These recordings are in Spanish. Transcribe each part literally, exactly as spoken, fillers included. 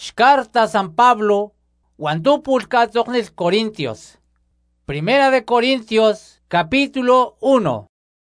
Xcarta San Pablo, Guantú Pulcatzocnil Corintios. Primera de Corintios, capítulo uno.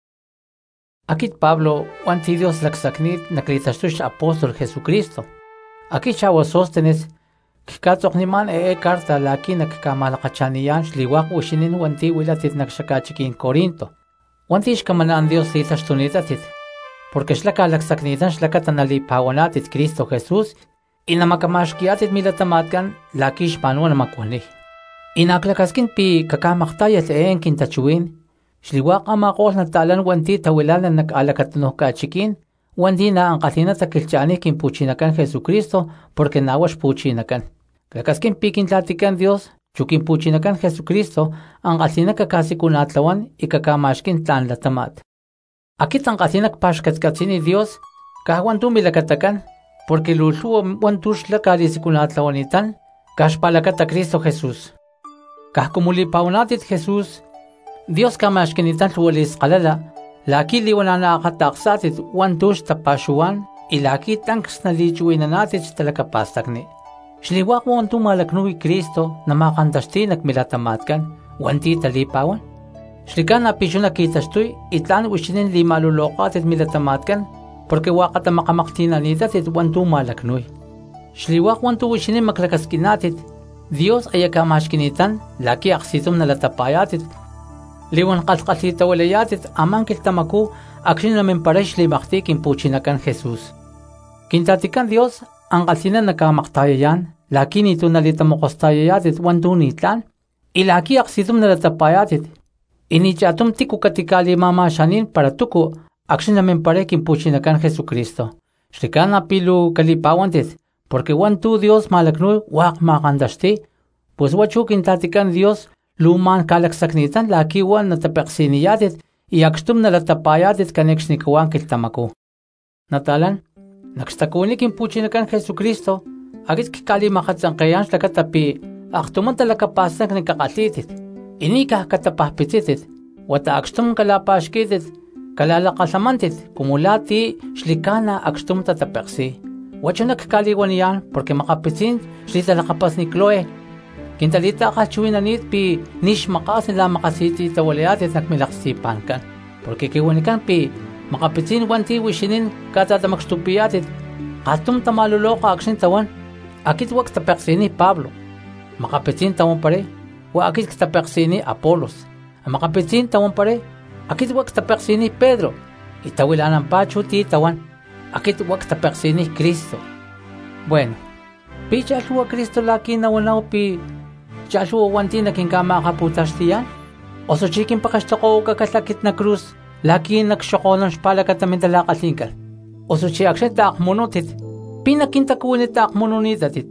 Aquí Pablo, Guantidios Laxacnit, Naclitastush Apóstol Jesucristo. Aquí Chavo Sóstenes, Kikatzocniman e carta la aquí Nakamalakachanian, Shliwak Ushinin, Guanti Wilatit Nakshakachikin Corinto. Guantish Kamanan Dios Litastunitatit. Porque Shlaka Laxacnitan, Shlakatanali Pawanatit Cristo Jesús. Inamakamaxkiatit milatamatkan lakish panuan makwani. Inaklakaskin pi kakamaktayat een kintachuin. Shliwaq amaqol natalan wanti tawilalan nakalakatunuh kachikin. Wanti na ang katina takilchani kinpuchinakan Jesucristo porque nawash puchinakan. Klakaskin pi kintlatikan Dios chukin puchinakan Jesucristo ang katina kakasikunatlawan ikakamashkin tlan latamat. Akit ang katina kpashkatkatsini Dios kahwantu milakatakan. Porque lulhuo wantush la kalisikunatlaonitan, kashpalakata Cristo Jesús. Kahkumuli paunatit Jesús, Dios kamashkinitan luwalis kalala, laki liwanana akataaksatit wantush tapashuan, ilaki tanks na lichuinanatit talakapastakni. Shliwak mo wantu malaknui Cristo na makandashti nakmilatamatkan, wanti talipawan. Shlikan apisyo nakitastoy, itlan wishinin li malulokatit milatamatkan, porque wakata makamaktinanitat it wantu malaknoy. Shliwak wantu wishinin maklakaskinatit, Dios ayakamashkinitan, laki aksitum nalatapayatit. Liwan kalkalita walayatit, aman kiltamaku, akshin namin paresh limakti kinpuchinakan Jesus. Kintatikan Dios, ang kalsina nakamaktayayan, laki nito nalitamokostayayatit wantu nitlan, ilaki aksitum nalatapayatit. Inichatum tiku katikali mama shanin para tuku, akshin namin pare kinpuchinakan Jesucristo. Shlikana pilu kalipawantit, porque wantu Dios malaknu wak makandashti, pues wachu kintatikan Dios luman kalaksaknitan lakiwan natapexiniyatit y akstum nalatapayatit kanexnikawan kiltamaku. Natalan, nakstakuni kinpuchinakan Jesucristo, agit kikali makatsankayan shlakatapi aktuman talakapasak nikakalitit, inikah katapahpititit, wata akstum kalapashkitit, kalalakasamantit, kumulati shlikana akstum tatapeksi. Wachunak kaliwaniyan porque makapitsin shlitalakapas ni Chloe. Kintalita kachuinanit pi nish makas nila makasiti tawaliatit nakmilaksipankan. Porque kiwanikan pi makapitsin wanti wishinin katatamakstupiyatit. Katum tamaluloka aksin tawan. Akit wak tapeksi ni Pablo. Makapitsin tawan pare. Wa akit tapeksi ni Apolos. Makapitsin tawan pare. Akit wak tapeksini Pedro, itawilan ang pacho ti tawan. Akit wak tapeksini Cristo. Bueno, pi chashuwa Cristo laki na wanaw pi chashuwa wanti na kinkama kaputas tiyan. O so chikin pakastako kakasakit na krus, laki naksyoko ng shpala katamin talakasinkan. O so chi akset taak monotit, pinakintakunin taak mononitatit.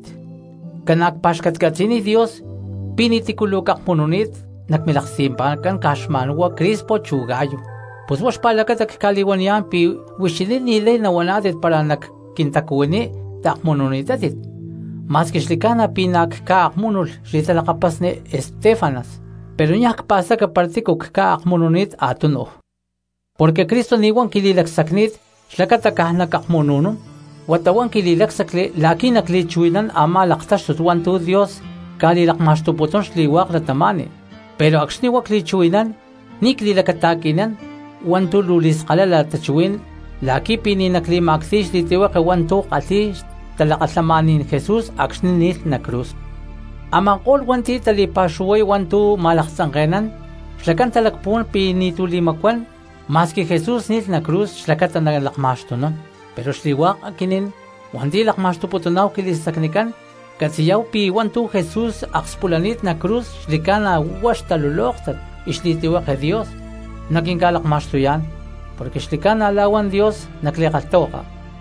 Kanak pashkatkatsini Dios, pinitikulukak mononit, nakmilaksimpan kan kashmanwa Crispo Chugayo. Pues wash palakatak kaliwanian pi wishinin nilay na wanatit para nakkintakuini takmononitatit. Mas kishlikana pinak kaakmunul ritalakapas ni Estefanas. Pero niyak pasa kapartikok kaakmononit atuno. Porque Cristo niwan kililaksaknit shlakatakah nakakmonunun. Watawan kililaksakli laki naklichuinan ama laktas tutwantu Dios kalilakmastuputon shliwak latamani. Pero aksni waklichuinan, niklilakatakinan, wantu lulis kalala tachuin, laki pininakli maksish litiwak wantu katish talakasamanin Jesus aksni nil na krus. Amakol wanti talipashuay wantu malaksangkenan, shlakan talakpun pinitulimakwan, maski Jesus nil na krus shlakatan nalakmastunon. Pero shliwak akinin, wanti lakmastuputunaw kilisaknikan, Katsiyaw pi wantu Jesus akspulanit na cruz shlikana wash taluloktat ishlitiwa ke Dios. Naging kalakmasto yan porque shlikana alawan Dios naklikaltoka.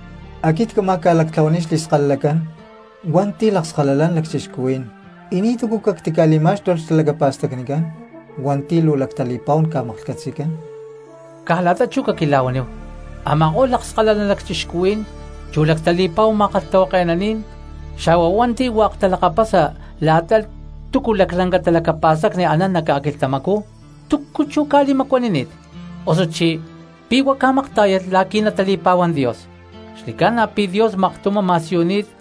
Akit kumakalaktawanis liskalakan wanti lakskalalan laksiskuin. Inito ko kaktikalimas dol talaga pastaknikan wanti lulaktalipawn kamakkatsikan. Kahalata chu kakilawan yo. Amako lakskalalan laksiskuin chulaktalipaw makatawakainanin. Shawa wanti wak talakapasa latal tukulak lang ka talakapasak ni anan nakakiltamaku tukkuchu kali makwaninit. Osochi piwa kamaktayat laki na talipawan Dios. Shlikana pi Dios maktuma masyunit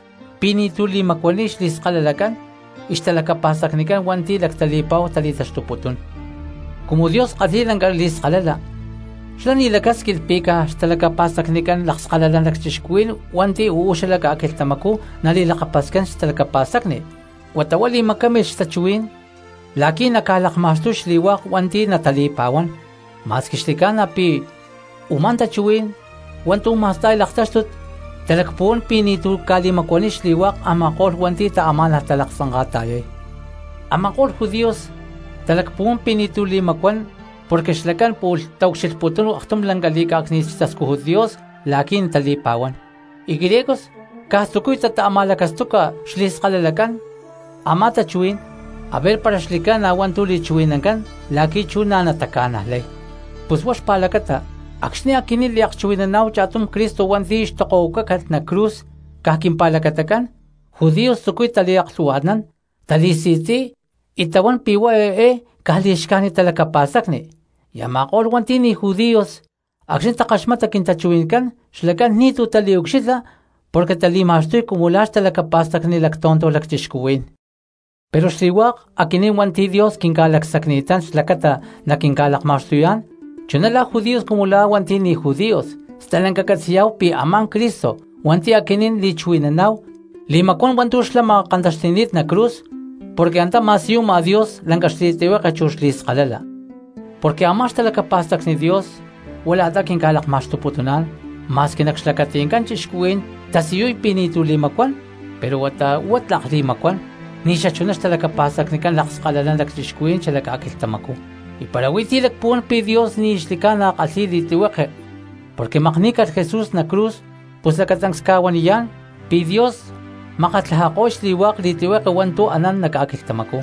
pinitu limakuani xlisqalalakan ixtalakapastaknikan wanti laktalipaw talitaxtuputun. Como Dios qatilan kan lisqalala, xla nilakaskilpika xtalakapastaknikan laqsqalalan lakchixkuin wanti uuxalaka akiltamaku nalilaqapaskan xtalakapastakni. Watawali makamil xtachuin, lakin nakalaqmaxtu xliwaq wanti natalipawan, maskixlikan api umanta chuin, wantu mastay laqtaxtut talakpun pinitu kalimakuani xliwaq amaqol wanti taamala talaqsanqatayay. Amaqol judíos talakpun pinitu limakuan porque xlakan pul tawxilputun aqtum langalikaknistasku judíos lakin talipawan. Y griegos kastukuy tataamalakastuka xlisqalalakan amata chuin a ver para xlikan awan tuli chuinankan laki chuna natakanahlay. Pues wash palakata akxni akini liaqchuinanaw chatum Cristo wanti ixtoqowkakat na cruz kahkin palakatakan judíos tukuy taliaqluanan talisiti itawan piwa ee kahlixkani talakapasakni yamaqol wanti ni judíos akxni taqaxmata kintachuinkan xlakan nitu taliukxila porque talimaxtuy kumulax talakapastakni laktonto lakchixkuwin. Pero xliwaq akini wanti Dios kinkalaksaknitan xlakata nakinkalaqmaxtuyan chunala judíos kumula wanti ni judíos stalankakatsiyaw pi aman Cristo wanti akinin lichuinanaw limakon wantu xlama qantaxtinit na cruz porque anta masiyuma Dios lankaxtitiweqa chuxlisqalala. Porque amax talakapastakni Dios wala ata kinkalaqmaxtuputunan mas kinakxlakatinkan chixkuwin tasiyuy pinitu limakuan pero wata watlaq limakuan ni xachunax talakapastaknikan laqsqalalan lakchixkuwin chalakakiltamaku. Y para witi lakpuan pi Dios ni ixlikana qalli litiweqe porque maqnikat Jesús na cruz pues lakatangskawaniyan pi Dios maqatlahaqox liwaq litiweqe wantu anan nakakiltamaku.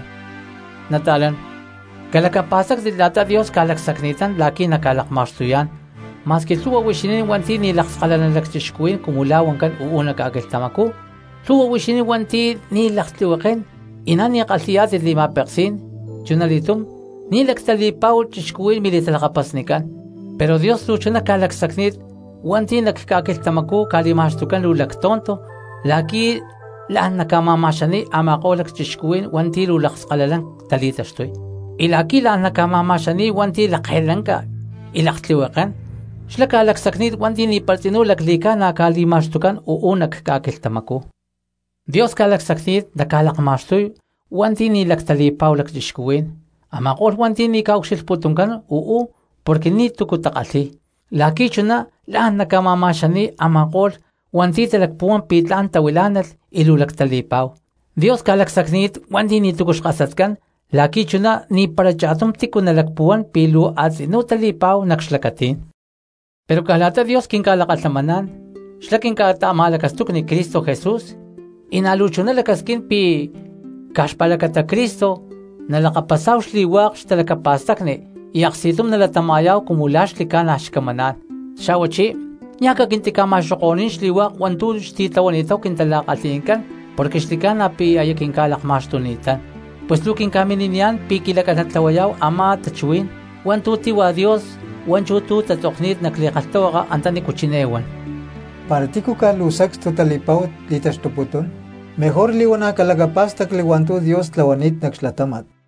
Natalan kalakapasak dilata Dios kalaksaknitan laki nakalaqmaxtuyan mas que tluwa wixinin wanti ni laqsqalalan lakchixkuwin kumulawan kan uu nakakiltamaku tluwa wixinin wanti ni laqtliweqen inani qaliyat limapeqsin chunalitum ni laktalipaw chixkuwin militalaqapasnikan pero Dios luchana kalaksaknit wanti nakkakiltamaku kalimaxtukan lulaktonto laki laan nakamamaxani amaqo lakchixkuwin wanti lulaqsqalalan talitaxtuy y laki laan nakamamaxani wanti laqhelanka ilaqtliweqan xla kalaksaknit wanti nipartinu laklikana kalimaxtukan uu nakkakiltamaku. Dios kalaksaknit nakalaqmaxtuy wanti ni laktalipaw lakchixkuwin amaqol wanti ni kawxilputunkan uu porque ni tukutaqalli laki chuna laan nakamamaxani amaqol wanti talakpuan pitlan tawilanal ilulaktalipaw. Dios kalaksaknit wanti ni tukuxqasatkan laki chuna ni para chatum tikunalakpuan pilu atzinu talipaw nakxlakatin. Pero kalata Dios kinkalaqalamanan xla kinkataamalakastuk ni Cristo Jesús inaluchunalakaskin pi kaxpalakata Cristo nalaqapasaw xliwaq xtalakapastakni y aqsitum nalatamayaw kumulax likana xkamanan xawachi ñaka kintikamaxoqonin xliwaq wantu xtitawanitaw kintalaqatinkan porque xlikana pi aya kinkalaqmaxtunitan pues lu kinkamininian pi kilakanatlawayaw ama tachuin wantu tiwa Dios wanchu tu tatoknit nakliqaltawaqa antani kuchinewan. Para tiku kalusak totalipaw litaxtuputun mejor liwana kalakapastak liwantu Dios tlawanit nakxlatamat.